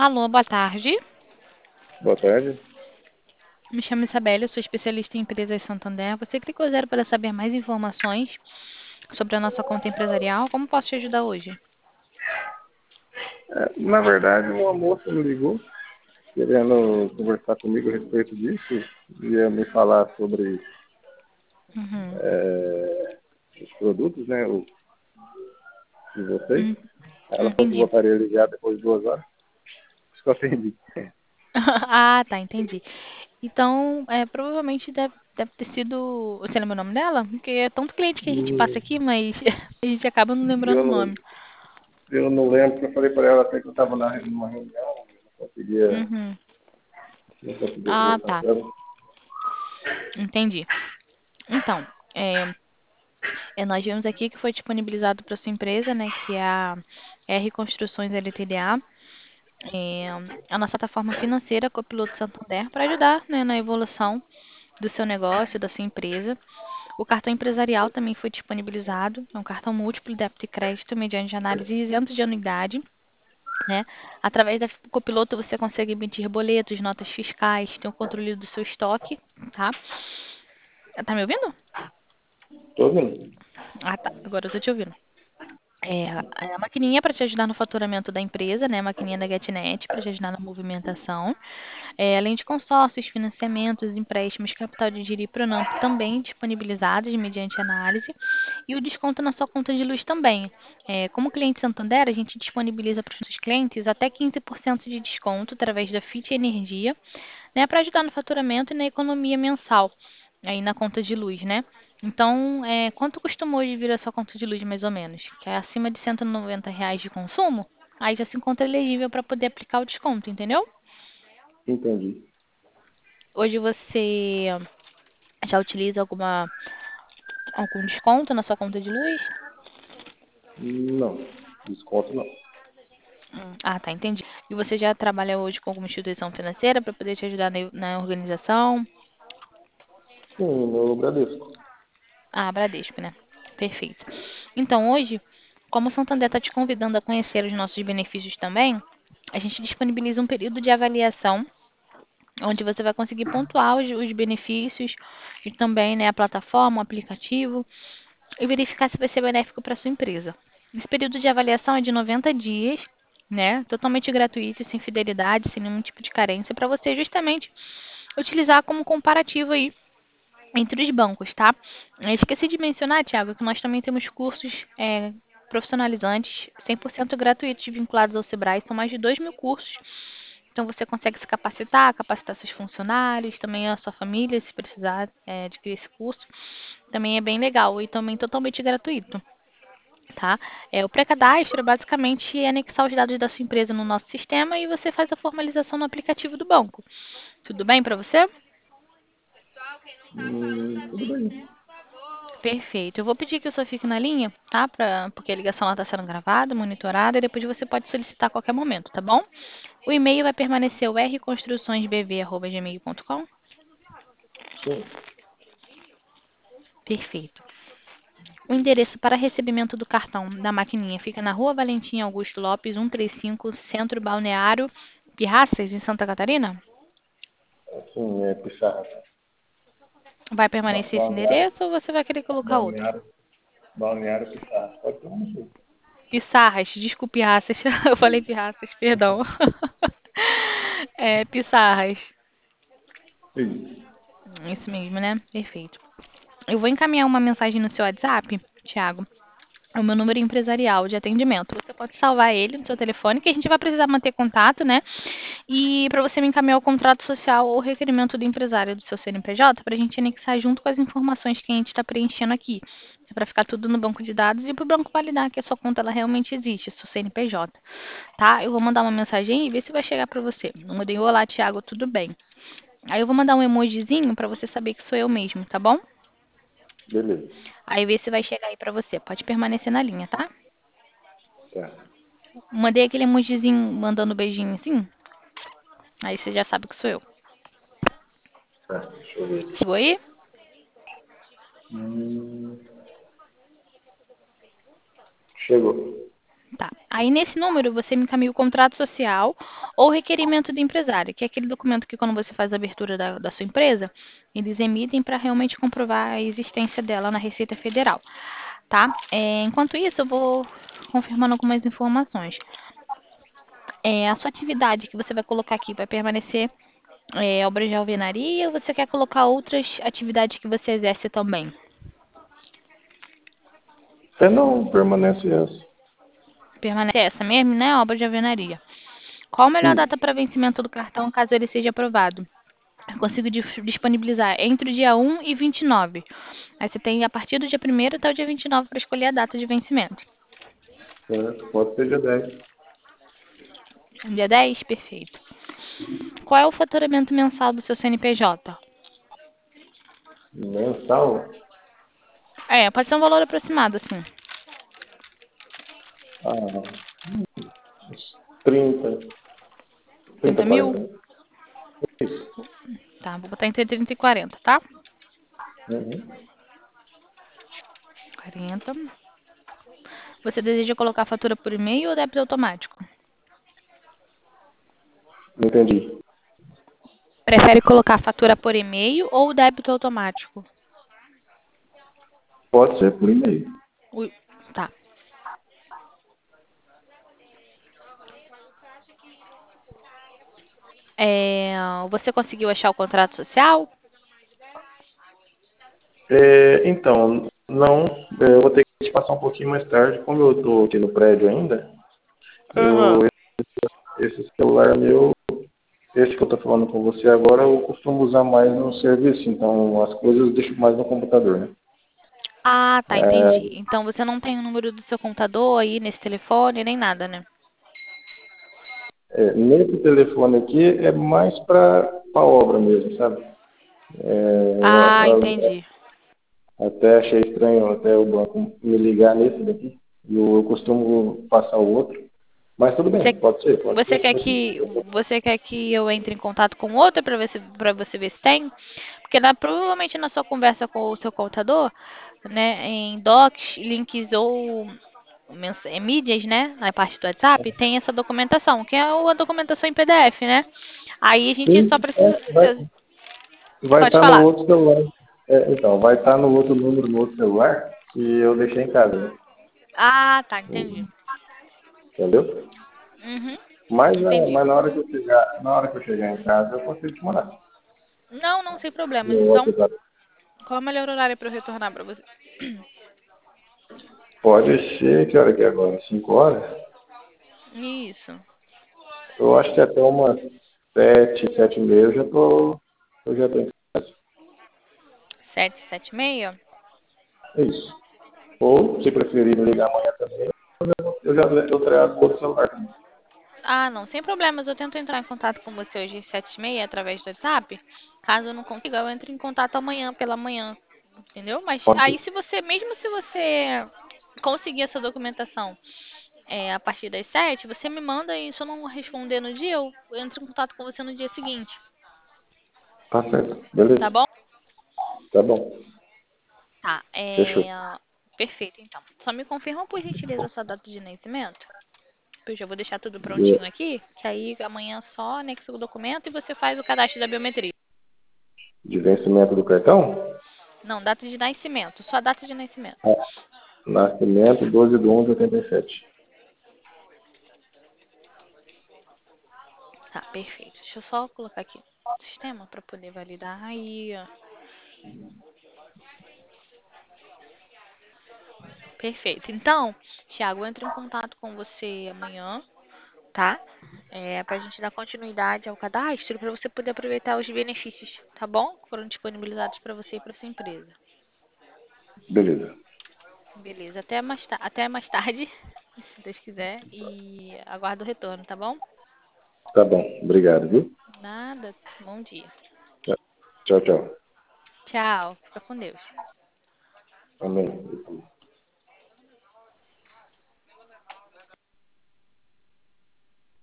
Alô, boa tarde. Boa tarde. Me chamo Isabelle, eu sou especialista em empresas Santander. Você clicou zero para saber mais informações sobre a nossa conta empresarial. Como posso te ajudar hoje? Na verdade, uma moça me ligou querendo conversar comigo a respeito disso, ia me falar sobre Uhum. os produtos, né, de vocês. Hum, Ela falou que entendi. voltaria a ligar depois de 2 horas. Acho que eu atendi. Ah, tá, entendi. Então, provavelmente deve ter sido. Você lembra o nome dela? Porque é tanto cliente que a gente passa aqui, mas a gente acaba não lembrando Eu o não, nome. eu não lembro, porque eu falei para ela até que eu estava numa reunião, Uhum. não conseguia Ah, conversar tá, com ela. entendi. Então, nós vimos aqui que foi disponibilizado para sua empresa, né, que é a R Construções LTDA. é, a nossa plataforma financeira Copiloto Santander para ajudar, né, na evolução do seu negócio, da sua empresa. O cartão empresarial também foi disponibilizado, é um cartão múltiplo débito e crédito mediante análise isento de anuidade, né? Através da Copiloto você consegue emitir boletos, notas fiscais, tem o controle do seu estoque, tá? Tá me ouvindo? Estou ouvindo. Ah, tá. Agora eu tô te ouvindo. A maquininha para te ajudar no faturamento da empresa, né? A maquininha da GetNet para te ajudar na movimentação. Além de consórcios, financiamentos, empréstimos, capital de giro e Pronamp também disponibilizados mediante análise. E o desconto na sua conta de luz também. Como cliente Santander, a gente disponibiliza para os nossos clientes até 15% de desconto através da Fit Energia, né, para ajudar no faturamento e na economia mensal, aí na conta de luz, né? Então, quanto costuma hoje vir a sua conta de luz, mais ou menos? Que é acima de R$ 190 de consumo? Aí já se encontra elegível para poder aplicar o desconto, entendeu? Entendi. Hoje você já utiliza algum desconto na sua conta de luz? Não, desconto não. Ah, tá, entendi. E você já trabalha hoje com alguma instituição financeira para poder te ajudar na organização? Sim, eu agradeço. Ah, Bradesco, né? Perfeito. Então, hoje, como o Santander está te convidando a conhecer os nossos benefícios também, a gente disponibiliza um período de avaliação onde você vai conseguir pontuar os benefícios e também, né, a plataforma, o aplicativo e verificar se vai ser benéfico para sua empresa. Esse período de avaliação é de 90 dias, né? Totalmente gratuito, sem fidelidade, sem nenhum tipo de carência, para você justamente utilizar como comparativo aí entre os bancos, tá? Esqueci de mencionar, Tiago, que nós também temos cursos profissionalizantes 100% gratuitos vinculados ao Sebrae. São mais de 2.000 cursos. Então você consegue se capacitar, capacitar seus funcionários, também a sua família, se precisar adquirir esse curso. Também é bem legal e também totalmente gratuito, tá? O pré-cadastro basicamente é anexar os dados da sua empresa no nosso sistema e você faz a formalização no aplicativo do banco. Tudo bem para você? Tudo bem. Perfeito. Eu vou pedir que o senhor fique na linha, tá? Porque a ligação está sendo gravada, monitorada, e depois você pode solicitar a qualquer momento, tá bom? O e-mail vai permanecer o rconstruçõesbv@gmail.com. Sim. Perfeito. O endereço para recebimento do cartão da maquininha fica na Rua Valentim Augusto Lopes, 135, Centro Balneário Pirraças, em Santa Catarina? Assim, Pissarra. Vai permanecer esse Balneário, endereço ou você vai querer colocar outro? balneário, balneário Pissarra. Pode ser um sim. Pissarras, desculpe, Pirraças. Eu falei Isso. Pirraças, perdão. Pissarras. Isso. Isso mesmo, né? Perfeito. Eu vou encaminhar uma mensagem no seu WhatsApp, Thiago. É o meu número empresarial de atendimento. Você pode salvar ele no seu telefone, que a gente vai precisar manter contato, né? E para você me encaminhar o contrato social ou requerimento do empresário do seu CNPJ, para a gente anexar junto com as informações que a gente está preenchendo aqui. É para ficar tudo no banco de dados e para o banco validar que a sua conta ela realmente existe, seu CNPJ, tá? Eu vou mandar uma mensagem e ver se vai chegar para você. Eu mandei, olá, Thiago, tudo bem? Aí eu vou mandar um emojizinho para você saber que sou eu mesmo, tá bom? Beleza. Aí vê se vai chegar aí pra você. Pode permanecer na linha, tá? Certo. Mandei aquele emojizinho mandando beijinho assim. Aí você já sabe que sou eu. Certo. Deixa eu ver. Chegou aí? Hum, chegou. Tá. Aí nesse número você me encaminha o contrato social ou requerimento do empresário, que é aquele documento que quando você faz a abertura da sua empresa, eles emitem para realmente comprovar a existência dela na Receita Federal, tá? Enquanto isso, eu vou confirmando algumas informações. A sua atividade que você vai colocar aqui vai permanecer obras de alvenaria ou você quer colocar outras atividades que você exerce também? Não permanece essa. Permanece essa mesmo, né? Obra de alvenaria. Qual a melhor Isso. data para vencimento do cartão caso ele seja aprovado? Eu consigo disponibilizar entre o dia 1 e 29. Aí você tem a partir do dia 1º até o dia 29 para escolher a data de vencimento. Certo? Pode ser dia 10. Dia 10, perfeito. Qual é o faturamento mensal do seu CNPJ? Mensal? Pode ser um valor aproximado, assim. Ah, uns 30, 30, 30 mil? 40. Isso. Tá, vou botar entre 30 e 40, tá? Uhum. 40. Você deseja colocar a fatura por e-mail ou débito automático? Entendi. Prefere colocar a fatura por e-mail ou débito automático? Pode ser por e-mail. Ui, tá. Você conseguiu achar o contrato social? Então, não, eu vou ter que te passar um pouquinho mais tarde. Como eu estou aqui no prédio ainda, eu, Aham. esse celular meu, esse que eu estou falando com você agora, eu costumo usar mais no serviço. Então, as coisas eu deixo mais no computador, né? Ah, tá, entendi. É, Então você não tem o número do seu computador aí nesse telefone, nem nada, né? nesse telefone aqui é mais para a obra mesmo, sabe? Ah, entendi. Até achei estranho até o banco me ligar nesse daqui. Eu costumo passar o outro. Mas tudo Você, bem, pode ser, pode você ser. quer que você quer que eu entre em contato com outro para você ver se tem? Porque provavelmente na sua conversa com o seu contador, né, em docs, links ou mídias, né, na parte do WhatsApp, tem essa documentação, que é a documentação em PDF, né? Aí a gente só Sim, precisa. vai Pode estar no falar. outro celular. Então, vai estar no outro número, no outro celular, que eu deixei em casa, né? Ah, tá, entendi. Entendeu? Uhum, Mas entendi. na hora que eu chegar, na hora que eu chegar em casa, eu consigo te mandar. Não, não, sem problemas. No Então, WhatsApp. qual é o melhor horário para eu retornar para você? Pode ser, que hora que é agora? 5 horas? Isso. Eu acho que até umas 7, 7h30 eu já tô em casa. 7, 7 e meia? É isso. Ou, se preferir me ligar amanhã também, eu trago o outro celular também. Ah, não, sem problemas. Eu tento entrar em contato com você hoje às 7 e meia através do WhatsApp. Caso eu não consiga, eu entro em contato amanhã pela manhã. Entendeu? Mas Pode aí ser. se você, mesmo se você conseguir essa documentação a partir das 7, você me manda e se eu não responder no dia, eu entro em contato com você no dia seguinte. Tá certo. Tá Beleza. bom? Tá bom. Tá. Fechou. Perfeito, então. Só me confirma por gentileza a sua data de nascimento. Eu já vou deixar tudo De, prontinho aqui, que aí amanhã só anexa o documento e você faz o cadastro da biometria. de vencimento do cartão? Não, data de nascimento, só data de nascimento. Ah, nascimento 12/11/87. Tá, perfeito. Deixa eu só colocar aqui no sistema para poder validar. Aí, ó. Perfeito. Então, Thiago, eu entro em contato com você amanhã, tá? Pra gente dar continuidade ao cadastro, para você poder aproveitar os benefícios, tá bom? Que foram disponibilizados para você e para sua empresa. Beleza. Beleza, até mais tarde, se Deus quiser, e aguardo o retorno, tá bom? Tá bom. Obrigado, viu? Nada, bom dia. Tchau, tchau. Tchau, fica com Deus. Amém.